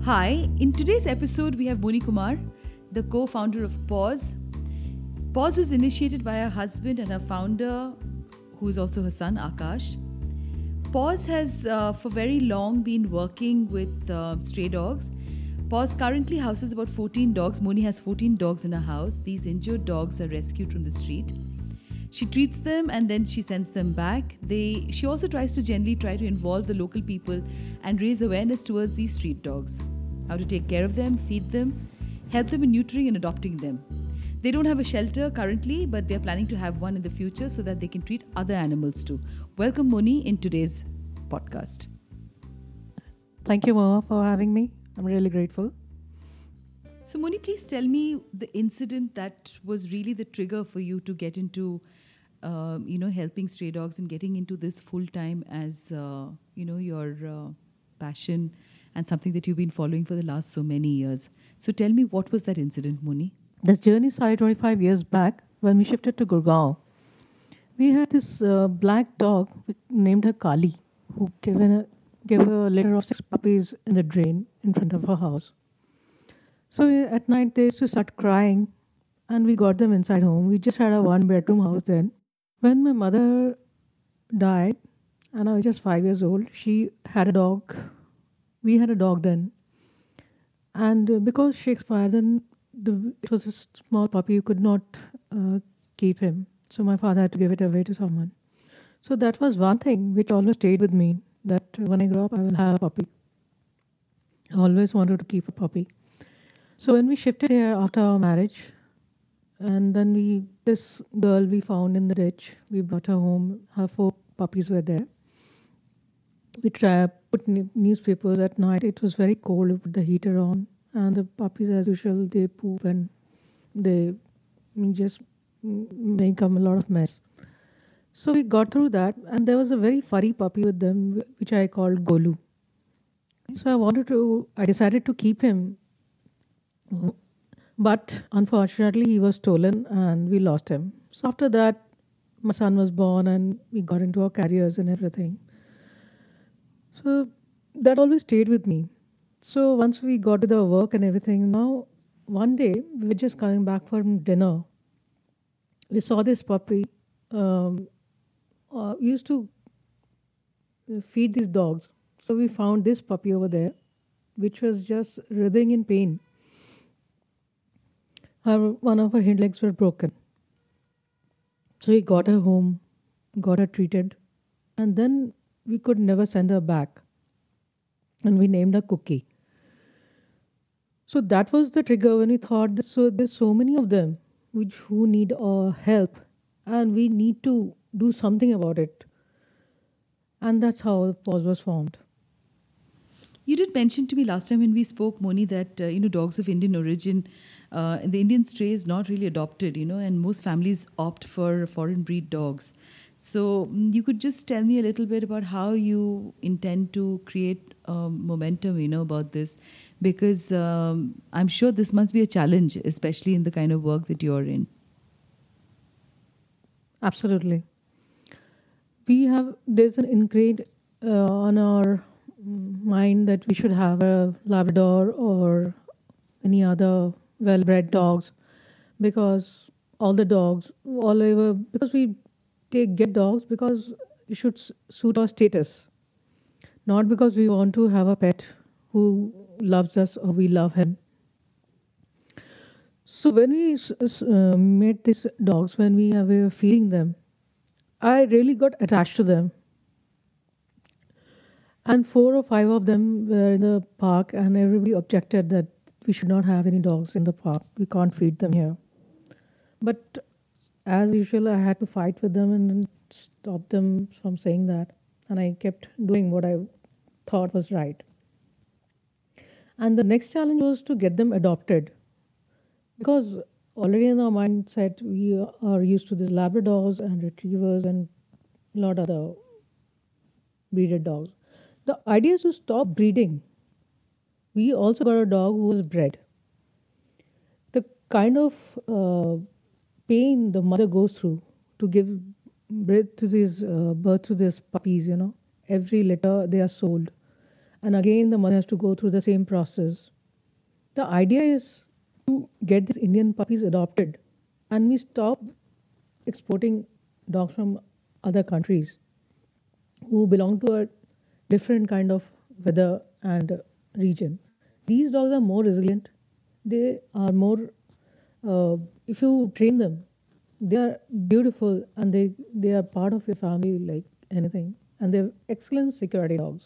Hi, in today's episode, we have Moni Kumar, the co founder of Pause. Pause was initiated by her husband and her founder, who is also her son, Akash. Pause has for very long been working with stray dogs. Pause currently houses about 14 dogs. Moni has 14 dogs in her house. These injured dogs are rescued from the street. She treats them and then she sends them back. She also tries to generally try to involve the local people and raise awareness towards these street dogs. How to take care of them, feed them, help them in neutering and adopting them. They don't have a shelter currently, but they're planning to have one in the future so that they can treat other animals too. Welcome, Moni, in today's podcast. Thank you, Moa, for having me. I'm really grateful. So, Moni, please tell me the incident that was really the trigger for you to get into, helping stray dogs and getting into this full time as, your passion and something that you've been following for the last so many years. So, tell me, what was that incident, Moni? This journey started 25 years back when we shifted to Gurgaon. We had this black dog named her Kali, who gave a litter of 6 puppies in the drain in front of her house. So at night they used to start crying and we got them inside home. We just had a 1-bedroom house then. When my mother died and I was just 5 years old, she had a dog. We had a dog then. And because she expired, then it was a small puppy, you could not keep him. So my father had to give it away to someone. So that was one thing which always stayed with me, that when I grow up, I will have a puppy. I always wanted to keep a puppy. So when we shifted here after our marriage, and then this girl we found in the ditch, we brought her home, her 4 puppies were there. We put newspapers at night, it was very cold, we put the heater on, and the puppies as usual, they poop and they just make a lot of mess. So we got through that, and there was a very furry puppy with them, which I called Golu. So I decided to keep him. But unfortunately, he was stolen and we lost him. So after that, my son was born and we got into our careers and everything. So that always stayed with me. So once we got to the work and everything, now one day we were just coming back from dinner. We saw this puppy. We used to feed these dogs. So we found this puppy over there, which was just writhing in pain. One of her hind legs were broken. So we got her home, got her treated, and then we could never send her back. And we named her Cookie. So that was the trigger when we thought there's so many of them who need our help, and we need to do something about it. And that's how Pause was formed. You did mention to me last time when we spoke, Moni, that dogs of Indian origin, the Indian stray is not really adopted, and most families opt for foreign breed dogs. So you could just tell me a little bit about how you intend to create momentum, about this, because I'm sure this must be a challenge, especially in the kind of work that you're in. Absolutely. There's an ingrained on our mind that we should have a Labrador or any other well-bred dogs, because because we get dogs because it should suit our status, not because we want to have a pet who loves us or we love him. So when we met these dogs, when we were feeding them, I really got attached to them. And 4 or 5 of them were in the park, and everybody objected that we should not have any dogs in the park. We can't feed them here. But as usual, I had to fight with them and stop them from saying that. And I kept doing what I thought was right. And the next challenge was to get them adopted. Because already in our mindset, we are used to these Labradors and Retrievers and a lot of other breeded dogs. The idea is to stop breeding. We also got a dog who was bred. The kind of pain the mother goes through to give birth to these puppies, every litter they are sold. and again the mother has to go through the same process. The idea is to get these Indian puppies adopted, and we stop exporting dogs from other countries who belong to a different kind of weather and region. These dogs are more resilient. They are more, if you train them, they are beautiful and they are part of your family like anything. And they're excellent security dogs.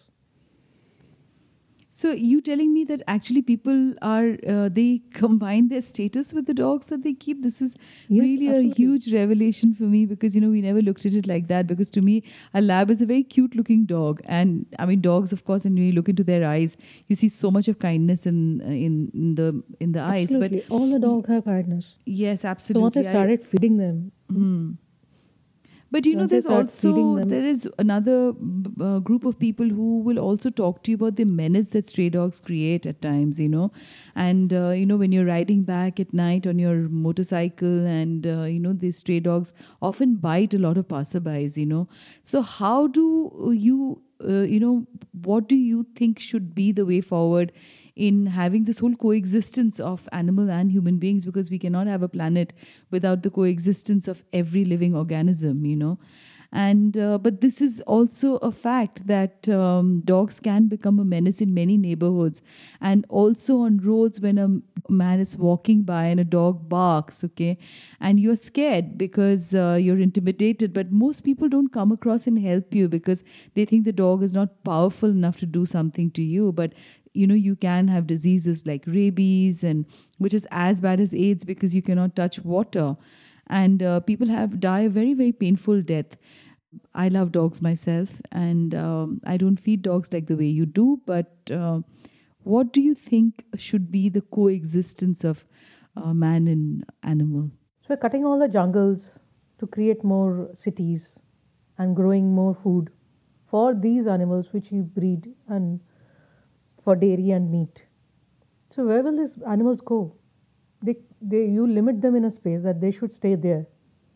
So you telling me that actually people are they combine their status with the dogs that they keep? This is Yes, really a absolutely. huge revelation for me because we never looked at it like that. Because to me, a lab is a very cute looking dog, and I mean dogs, of course. And when you look into their eyes, you see so much of kindness in the eyes. But Absolutely. All the y- dogs have kindness. yes, So once I absolutely. I started feeding them, hmm. But once I there's start feeding also them, there is another group of people who will also talk to you about the menace that stray dogs create at times. And when you're riding back at night on your motorcycle, and these stray dogs often bite a lot of passerbys. So how do you what do you think should be the way forward in having this whole coexistence of animal and human beings, because we cannot have a planet without the coexistence of every living organism. And but this is also a fact that dogs can become a menace in many neighborhoods, and also on roads when a man is walking by and a dog barks, okay, and you're scared because you're intimidated, but most people don't come across and help you because they think the dog is not powerful enough to do something to you. But you can have diseases like rabies, and which is as bad as AIDS because you cannot touch water, and people have die a very very painful death. I love dogs myself, and I don't feed dogs like the way you do. But what do you think should be the coexistence of man and animal? so we're cutting all the jungles to create more cities and growing more food for these animals which we breed and for dairy and meat. So where will these animals go? You limit them in a space that they should stay there.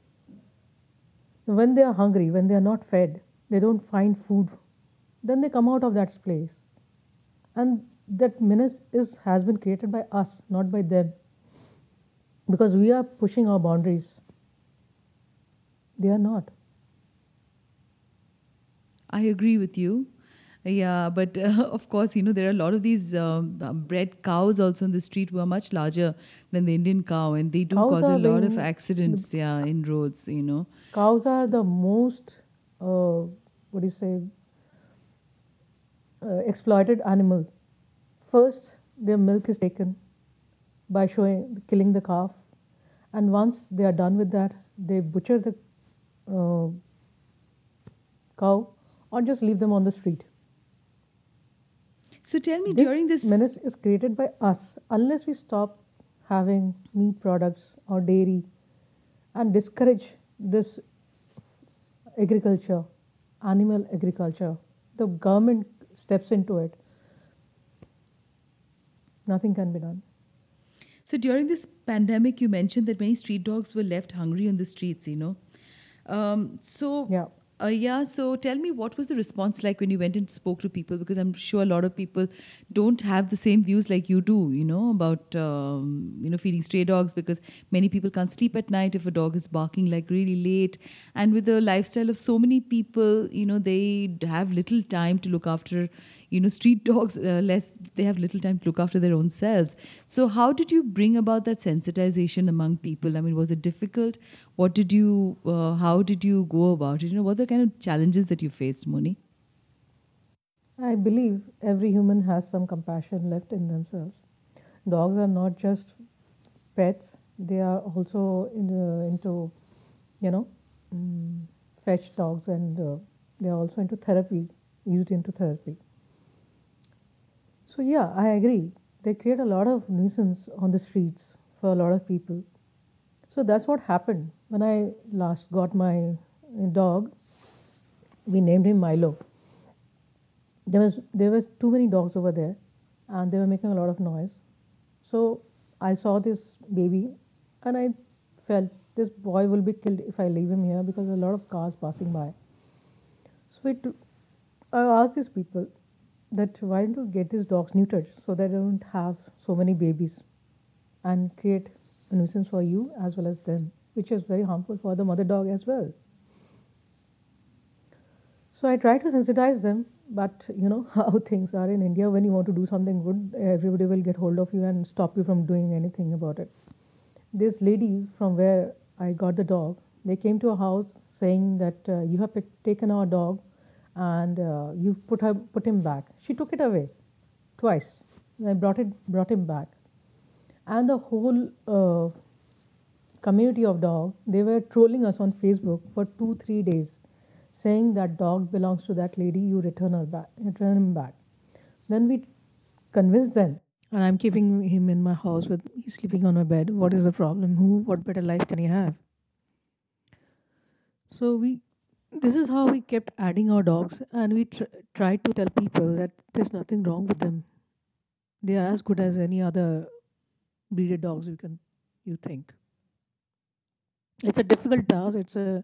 When they are hungry, when they are not fed, they don't find food, then they come out of that place. And that menace has been created by us, not by them, because we are pushing our boundaries. They are not. I agree with you. Yeah, but of course, there are a lot of these bred cows also in the street who are much larger than the Indian cow, and they do Cows cause a are lot of being the accidents, yeah, in roads. cows S- are the most what do you say exploited animal. First, their milk is taken by killing the calf, and once they are done with that, they butcher the uh, cow or just leave them on the street. So tell me, This during this, menace is created by us unless we stop having meat products or dairy and discourage this agriculture, animal agriculture. The government steps into it, nothing can be done. so during this pandemic, you mentioned that many street dogs were left hungry on the streets. So, Yeah. yeah, so tell me, what was the response like when you went and spoke to people? Because I'm sure a lot of people don't have the same views like you do, about, feeding stray dogs, because many people can't sleep at night if a dog is barking like really late. And with the lifestyle of so many people, they have little time to look after, street dogs, less, they have little time to look after their own selves. So, how did you bring about that sensitization among people? I mean, was it difficult? How did you go about it? What are the kind of challenges that you faced, Moni? I believe every human has some compassion left in themselves. Dogs are not just pets, they are also into, you know, mm, fetch dogs, and they are also into therapy, used into therapy. So, yeah, I agree. They create a lot of nuisance on the streets for a lot of people. So, that's what happened when I last got my dog. We named him Milo. There was too many dogs over there, and they were making a lot of noise. So I saw this baby, and I felt this boy will be killed if I leave him here because there are a lot of cars passing by. So I asked these people, that why don't you get these dogs neutered so they don't have so many babies and create a nuisance for you as well as them, which is very harmful for the mother dog as well. So I try to sensitize them, but you know how things are in India. When you want to do something good, everybody will get hold of you and stop you from doing anything about it. This lady from where I got the dog, they came to a house saying that you have taken our dog and you put him back. She took it away twice. I brought him back, and the whole community of dog, they were trolling us on Facebook for 2 3 days, saying that dog belongs to that lady. You return him back. Then we convinced them, and I'm keeping him in my house with he's sleeping on my bed. What is the problem? What better life can he have? So this is how we kept adding our dogs, and we tried to tell people that there's nothing wrong with them. They are as good as any other breeded dogs you think. It's a difficult task. It's a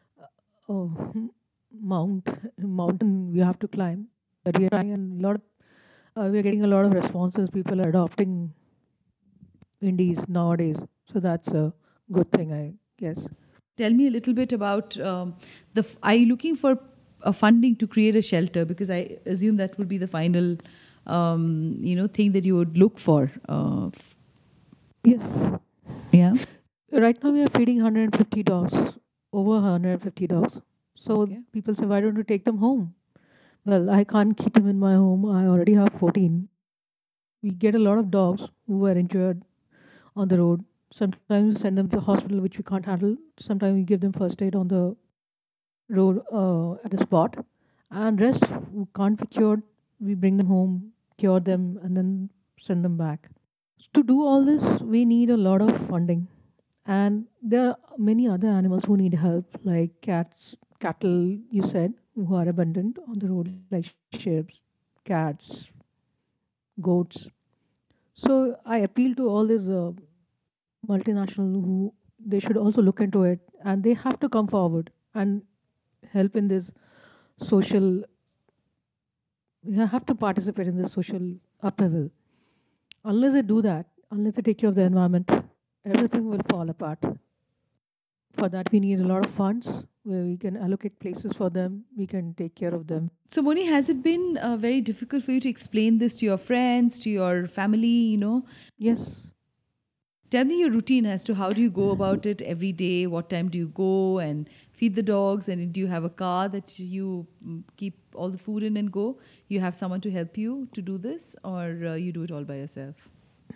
mountain we have to climb, but we are trying, and we are getting a lot of responses. People are adopting indies nowadays, so that's a good thing, I guess. Tell me a little bit about are you looking for funding to create a shelter? Because I assume that would be the final, thing that you would look for. Yes. Yeah. Right now we are feeding 150 dogs, over 150 dogs. So Okay. people say, why don't you take them home? Well, I can't keep them in my home. I already have 14. We get a lot of dogs who are injured on the road. Sometimes we send them to the hospital, which we can't handle. Sometimes we give them first aid on the road at the spot. And rest who can't be cured, we bring them home, cure them, and then send them back. To do all this, we need a lot of funding. And there are many other animals who need help, like cattle, you said, who are abundant on the road, like sheep, cats, goats. So I appeal to all these multinational who they should also look into it, and they have to come forward and help in this social. You have to participate in this social upheaval. Unless they do that, unless they take care of the environment, everything will fall apart. For that, we need a lot of funds where we can allocate places for them. We can take care of them. So, Moni, has it been very difficult for you to explain this to your friends, to your family? Yes. Tell me your routine as to how do you go about it every day? What time do you go and feed the dogs? And do you have a car that you keep all the food in and go? You have someone to help you to do this, or you do it all by yourself?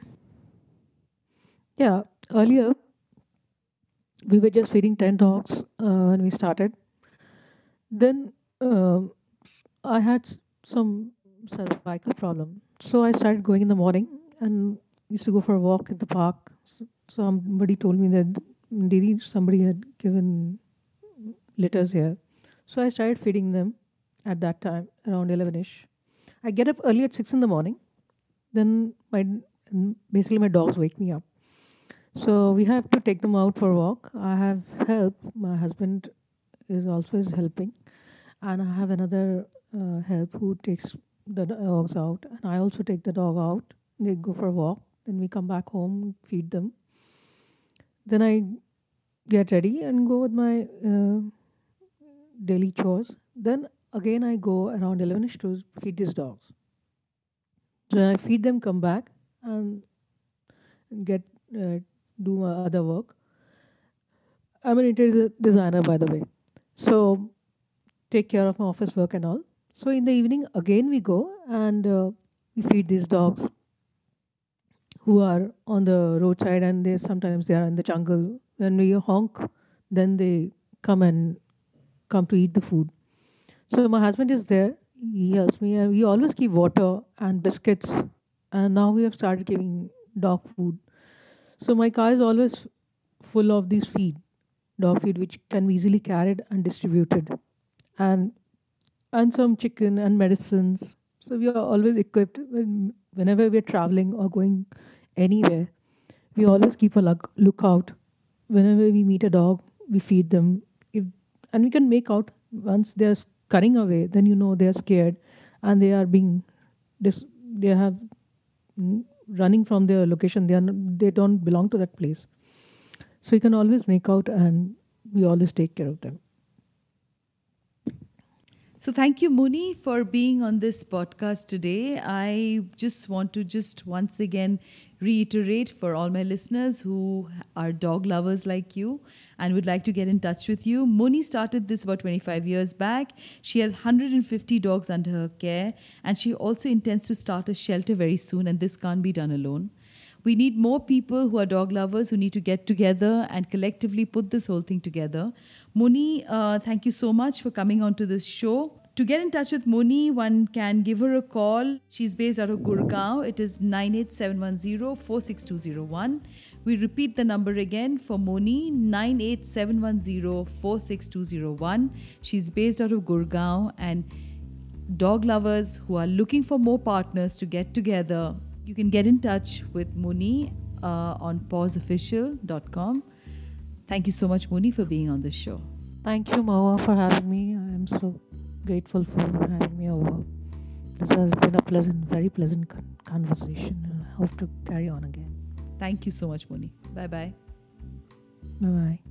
Yeah. Earlier, we were just feeding 10 dogs when we started. Then I had some cervical problem. So I started going in the morning and used to go for a walk in the park. Somebody told me that Didi, somebody had given litters here. So I started feeding them at that time, around 11ish. I get up early at 6 in the morning. Then basically my dogs wake me up. So we have to take them out for a walk. I have help. My husband is always helping. And I have another help who takes the dogs out. And I also take the dog out. They go for a walk. Then we come back home, feed them. Then I get ready and go with my daily chores. Then again I go around 11ish to feed these dogs. So I feed them, come back, and get do my other work. I'm an interior designer, by the way. So take care of my office work and all. So in the evening, again we go and we feed these dogs who are on the roadside, and sometimes they are in the jungle. When we honk, then they come to eat the food. So my husband is there. He helps me. And we always keep water and biscuits. And now we have started giving dog food. So my car is always full of these dog feed, which can be easily carried and distributed, and some chicken and medicines. So we are always equipped. Whenever we are traveling or going anywhere, we always keep a lookout. Whenever we meet a dog, we feed them. And we can make out once they are scurrying away, then they are scared and they are being they have running from their location. They don't belong to that place. So you can always make out, and we always take care of them. So thank you, Muni, for being on this podcast today. I just want to once again reiterate for all my listeners who are dog lovers like you and would like to get in touch with you. Muni started this about 25 years back. She has 150 dogs under her care, and she also intends to start a shelter very soon, and this can't be done alone. We need more people who are dog lovers who need to get together and collectively put this whole thing together. Muni, thank you so much for coming onto this show. To get in touch with Muni, one can give her a call. She's based out of Gurgaon. It is 98710-46201. We repeat the number again for Muni, 98710-46201. She's based out of Gurgaon, and dog lovers who are looking for more partners to get together, you can get in touch with Muni on pawsofficial.com. Thank you so much, Muni, for being on this show. Thank you, Mawa, for having me. I am so grateful for having me over. This has been a very pleasant conversation. I hope to carry on again. Thank you so much, Muni. Bye-bye. Bye-bye.